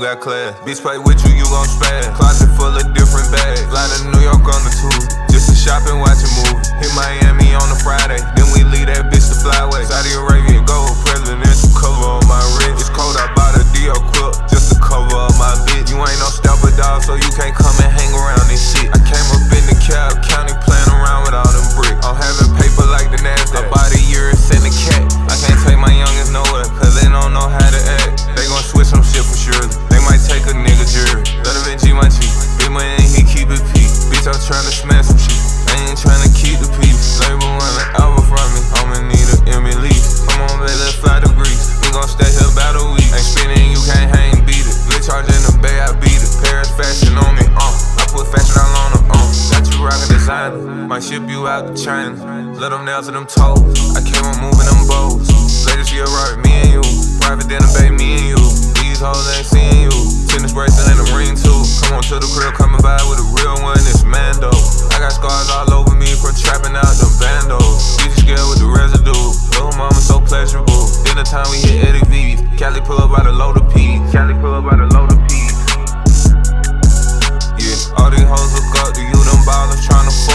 got class. Bitch play with you gon' spaz. Closet full of different bags. Fly to New York on the Tuesday, just to shop and watch a movie. Hit Miami on a Friday, then we leave that bitch to fly away. Saudi Arabia gold, presidential cover on my wrist. It's cold, I bought a Dio quilt just to cover up my bitch. You ain't no stepper dog, so you can't come and hang around this shit. I came up in the Cab County playing around with all them bricks. I'm having paper like the NASDAQ. I bought a Urus and a cat. I can't take my youngest nowhere, cause they don't know how to act. They gon' switch some shit for sure. They might take a nigga jury. Let him G my G. Big money and he keep it P. Bitch, I'm tryna smash some shit. I ain't tryna keep the peace. Label want an album from me. I'ma need a Emily. Come on, baby, let's fly to Greece. We gon' stay here about a week. Ain't spinning, you can't hang, beat it. Lit charge in the bay, I beat it. Paris fashion on me, I put fashion all on her, Got you rockin' designer. Might ship you out to China. Let them nails to them toes. I came on moving them bows. Latest year right, me and you. Private dinner, baby, me and you. These hoes ain't seeing you. Tennis bracelet and a ring too. Come on to the crib, coming by with a real one, it's Mando. I got scars all over me from trapping out them bandos. Easy scale with the residue. Little mama so pleasurable. Dinner time we hit Eddie V's. Cali pull up by the load of peas. Cali pull up by the load of peas. Yeah, all these hoes look up to you, them ballers tryna fuck.